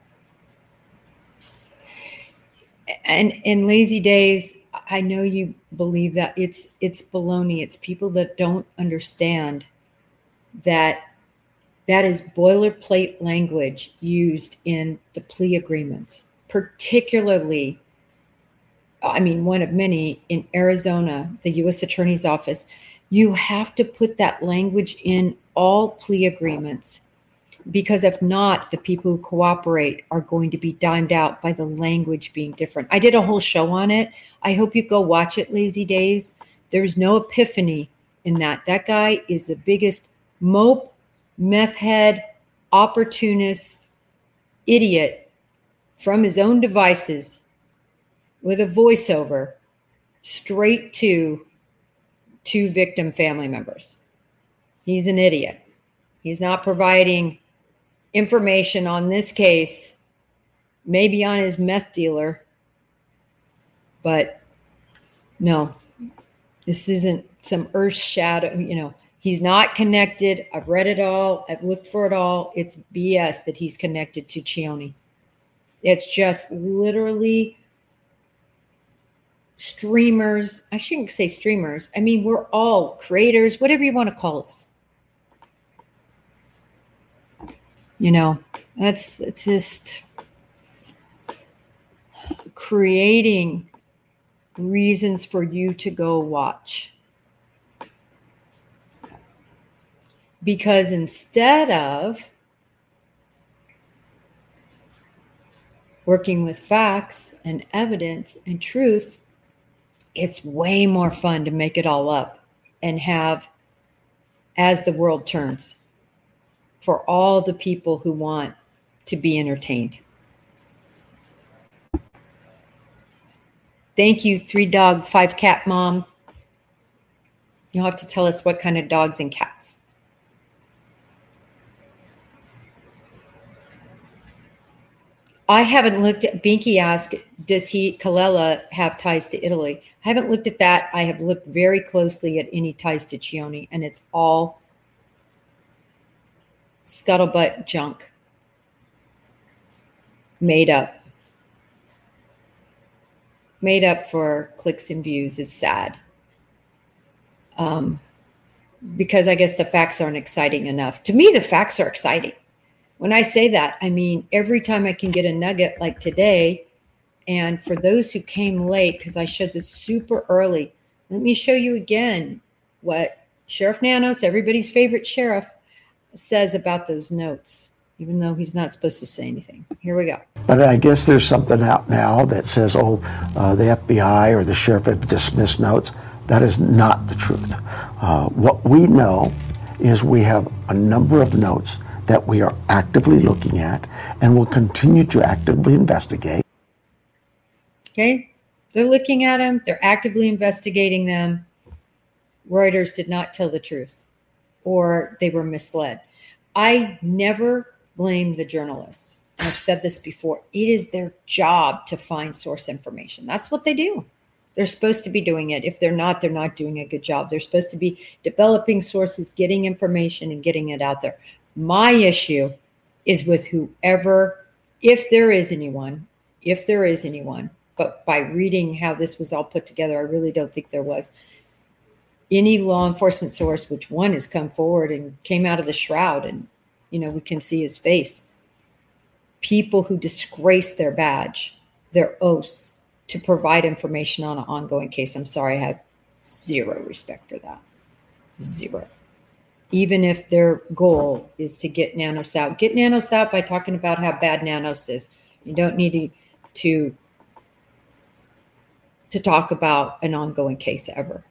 And in Lazy Days, I know you believe that it's it's baloney. It's people that don't understand that that is boilerplate language used in the plea agreements, particularly, I mean, one of many in Arizona, the U S Attorney's Office. You have to put that language in all plea agreements, because if not, the people who cooperate are going to be dimed out by the language being different. I did a whole show on it. I hope you go watch it, Lazy Days. There's no epiphany in that. That guy is the biggest mope, meth head, opportunist, idiot from his own devices with a voiceover straight to two victim family members. He's an idiot. He's not providing information on this case, maybe on his meth dealer, but no, this isn't some earth shadow, you know, he's not connected. I've read it all. I've looked for it all. It's B S that he's connected to Cioni. It's just literally streamers. I shouldn't say streamers. I mean, we're all creators, whatever you want to call us. You know, that's, it's just creating reasons for you to go watch. Because instead of working with facts and evidence and truth, it's way more fun to make it all up and have as the world turns for all the people who want to be entertained. Thank you, three dog, five cat mom. You'll have to tell us what kind of dogs and cats. I haven't looked at, Binky asked, does he, Colella, have ties to Italy? I haven't looked at that. I have looked very closely at any ties to Cioni, and it's all scuttlebutt junk. Made up. Made up for clicks and views. It's sad. Um, because I guess the facts aren't exciting enough. To me, the facts are exciting. When I say that, I mean, every time I can get a nugget like today, and for those who came late, because I showed this super early, let me show you again what Sheriff Nanos, everybody's favorite sheriff, says about those notes, even though he's not supposed to say anything. Here we go. But I guess there's something out now that says, oh, uh, the F B I or the sheriff have dismissed notes. That is not the truth. Uh, what we know is we have a number of notes that we are actively looking at and will continue to actively investigate. Okay, they're looking at them. They're actively investigating them. Reuters did not tell the truth, or they were misled. I never blame the journalists. I've said this before. It is their job to find source information. That's what they do. They're supposed to be doing it. If they're not, they're not doing a good job. They're supposed to be developing sources, getting information, and getting it out there. My issue is with whoever, if there is anyone, if there is anyone, but by reading how this was all put together, I really don't think there was any law enforcement source, which one has come forward and came out of the shroud, and, you know, we can see his face. People who disgrace their badge, their oaths, to provide information on an ongoing case. I'm sorry, I have zero respect for that. Zero. Even if their goal is to get Nanos out. Get Nanos out by talking about how bad Nanos is. You don't need to, to, to talk about an ongoing case ever.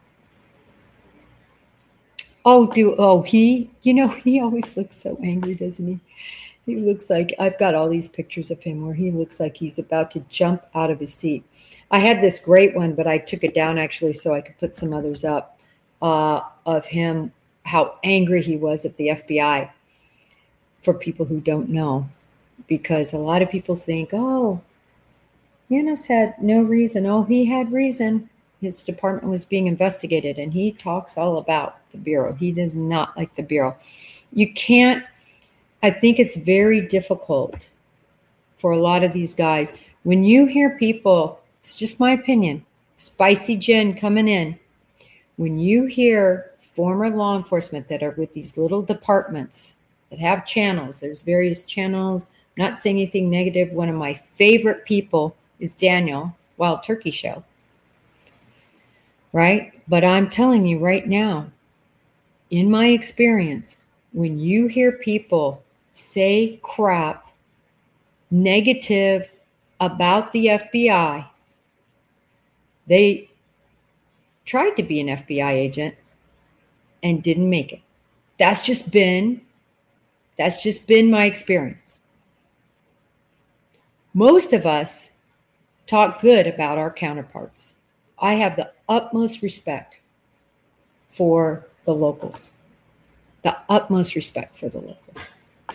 Oh, do oh he, you know, he always looks so angry, doesn't he? He looks like, I've got all these pictures of him where he looks like he's about to jump out of his seat. I had this great one, but I took it down actually so I could put some others up uh, of him, how angry he was at the F B I, for people who don't know. Because a lot of people think, oh, Nanos had no reason. Oh, he had reason. His department was being investigated, and he talks all about the Bureau. He does not like the Bureau. You can't, I think it's very difficult for a lot of these guys. When you hear people, it's just my opinion, Spicy Jen coming in, when you hear former law enforcement that are with these little departments that have channels, there's various channels, I'm not saying anything negative. One of my favorite people is Daniel, Wild Turkey Show. Right? But I'm telling you right now, in my experience, when you hear people say crap, negative about the F B I, they tried to be an F B I agent and didn't make it. That's just been, that's just been my experience. Most of us talk good about our counterparts. I have the utmost respect for the locals. The utmost respect for the locals.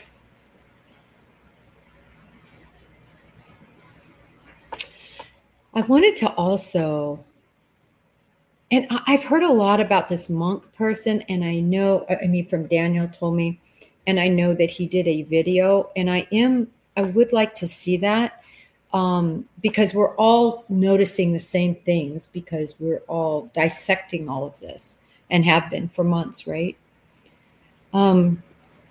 I wanted to also, and I've heard a lot about this Monk person, and I know, I mean, from Daniel told me, and I know that he did a video, and I am, I would like to see that. Um, because we're all noticing the same things, because we're all dissecting all of this and have been for months, right? Um,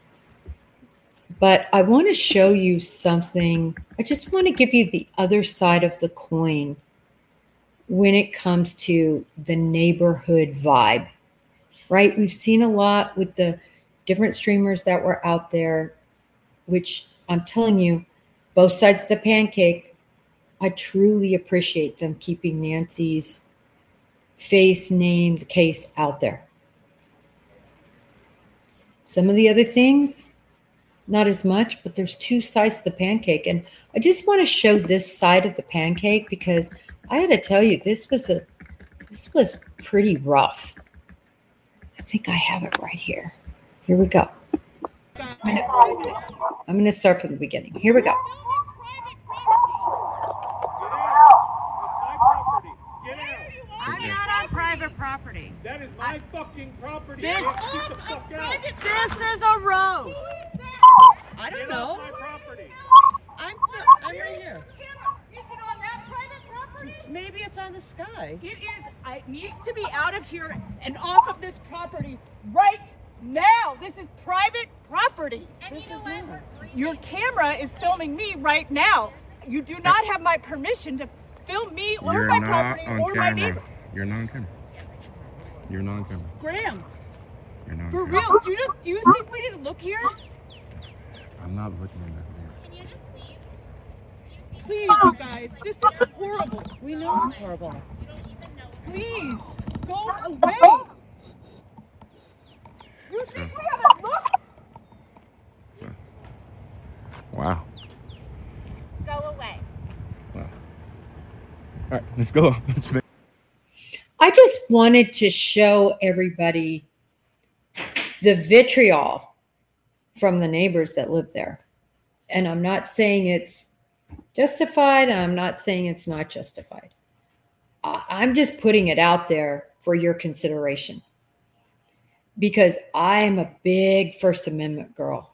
but I want to show you something. I just want to give you the other side of the coin when it comes to the neighborhood vibe, right? We've seen a lot with the different streamers that were out there, which I'm telling you, both sides of the pancake, I truly appreciate them keeping Nancy's face, name, the case out there. Some of the other things, not as much, but there's two sides to the pancake. And I just want to show this side of the pancake because I had to tell you, this was a, this was pretty rough. I think I have it right here. Here we go. I'm going to start from the beginning. Here we go. I'm not on private property. That is my I, fucking property. This, Get the fuck out. This is a road. I don't Get know. Off my property. I'm, I'm right here. No, Maybe it's on the sky. It is. It needs to be out of here and off of this property right now. This is private property. And this you know is what? Your camera is filming me right now. You do not have my permission to film me or You're my not property on or my camera. neighbor. You're not on camera. You're not on camera. Graham, You're not on for camera. real, do you, do you think we didn't look here? I'm not looking at that video. Can you just leave? Please, you guys, this is horrible. We know it's horrible. You don't even know. Please, go away. You think we haven't looked? So, wow. Go away. Wow. All right, let's go. Let's make- I just wanted to show everybody the vitriol from the neighbors that live there. And I'm not saying it's justified, and I'm not saying it's not justified. I- I'm just putting it out there for your consideration, because I am a big First Amendment girl.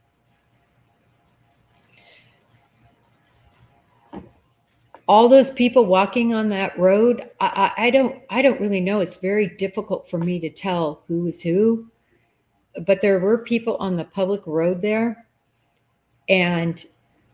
All those people walking on that road, I, I, I don't I don't really know. It's very difficult for me to tell who is who. But there were people on the public road there, and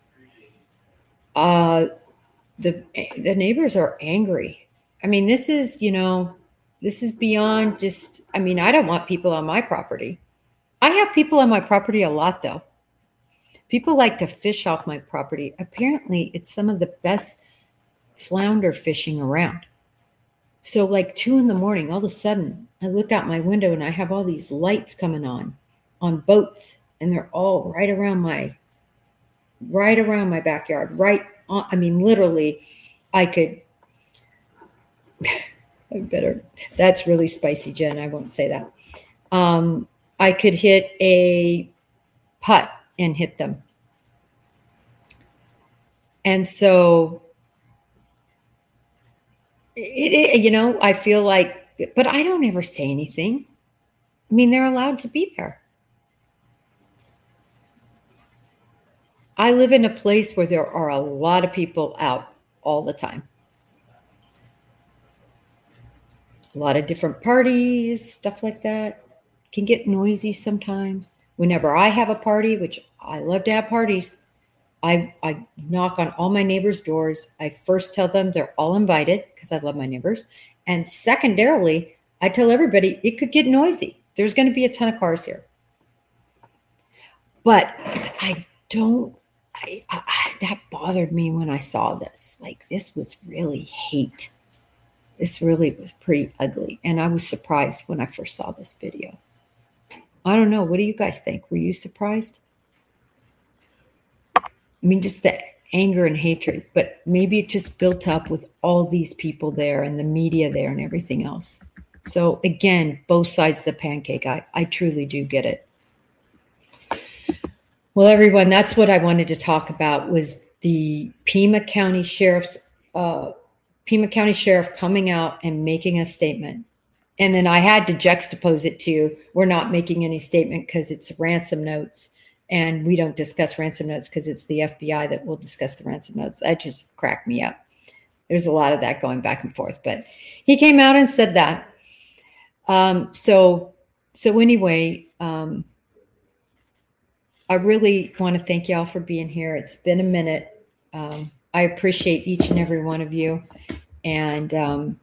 uh, the the neighbors are angry. I mean, this is, you know, this is beyond just, I mean, I don't want people on my property. I have people on my property a lot, though. People like to fish off my property. Apparently, it's some of the best flounder fishing around. So like two in the morning, all of a sudden, I look out my window and I have all these lights coming on, on boats, and they're all right around my, right around my backyard, right on, I mean, literally, I could, I better, that's really spicy, Jen. I won't say that. Um, I could hit a putt and hit them. And so, it, it, you know, I feel like, but I don't ever say anything. I mean, they're allowed to be there. I live in a place where there are a lot of people out all the time. A lot of different parties, stuff like that. Can get noisy sometimes. Whenever I have a party, which I love to have parties, I, I knock on all my neighbors' doors. I first tell them they're all invited because I love my neighbors. And secondarily, I tell everybody it could get noisy. There's going to be a ton of cars here. But I don't, I, I, that bothered me when I saw this. Like, this was really hate. This really was pretty ugly. And I was surprised when I first saw this video. I don't know. What do you guys think? Were you surprised? I mean, just the anger and hatred, but maybe it just built up with all these people there and the media there and everything else. So again, both sides of the pancake. I, I truly do get it. Well, everyone, that's what I wanted to talk about, was the Pima County Sheriff's, uh, Pima County Sheriff coming out and making a statement. And then I had to juxtapose it to, we're not making any statement because it's ransom notes. And we don't discuss ransom notes because it's the F B I that will discuss the ransom notes. That just cracked me up. There's a lot of that going back and forth. But he came out and said that. Um, so, so anyway, um, I really want to thank y'all for being here. It's been a minute. Um, I appreciate each and every one of you. And um,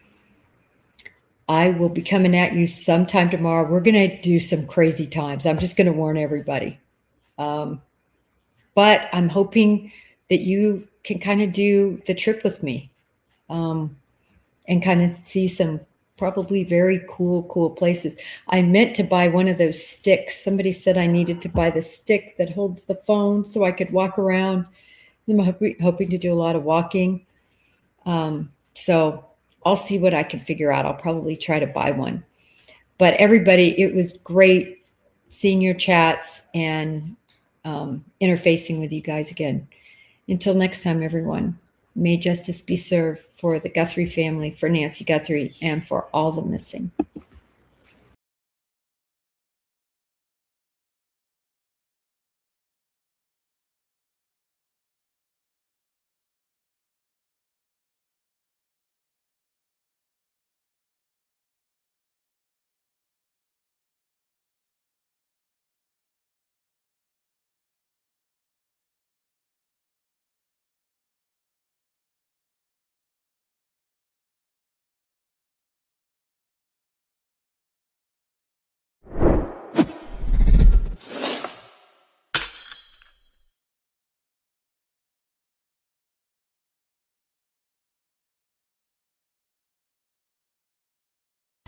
I will be coming at you sometime tomorrow. We're going to do some crazy times. I'm just going to warn everybody. Um, but I'm hoping that you can kind of do the trip with me um, and kind of see some probably very cool, cool places. I meant to buy one of those sticks. Somebody said I needed to buy the stick that holds the phone so I could walk around. I'm hoping to do a lot of walking. Um, so I'll see what I can figure out. I'll probably try to buy one. But everybody, it was great seeing your chats and um, interfacing with you guys again. Until next time, everyone, may justice be served for the Guthrie family, for Nancy Guthrie, and for all the missing.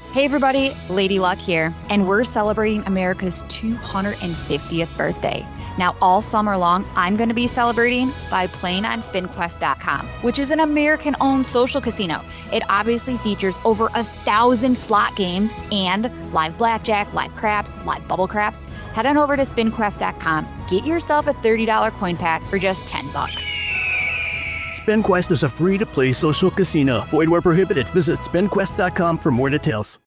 Hey everybody, Lady Luck here, and we're celebrating America's two hundred fiftieth birthday. Now, all summer long, I'm going to be celebrating by playing on spin quest dot com, which is an American-owned social casino. It obviously features over a thousand slot games and live blackjack, live craps, live bubble craps. Head on over to spin quest dot com, get yourself a thirty dollars coin pack for just ten bucks. SpinQuest is a free-to-play social casino. Void where prohibited. Visit spin quest dot com for more details.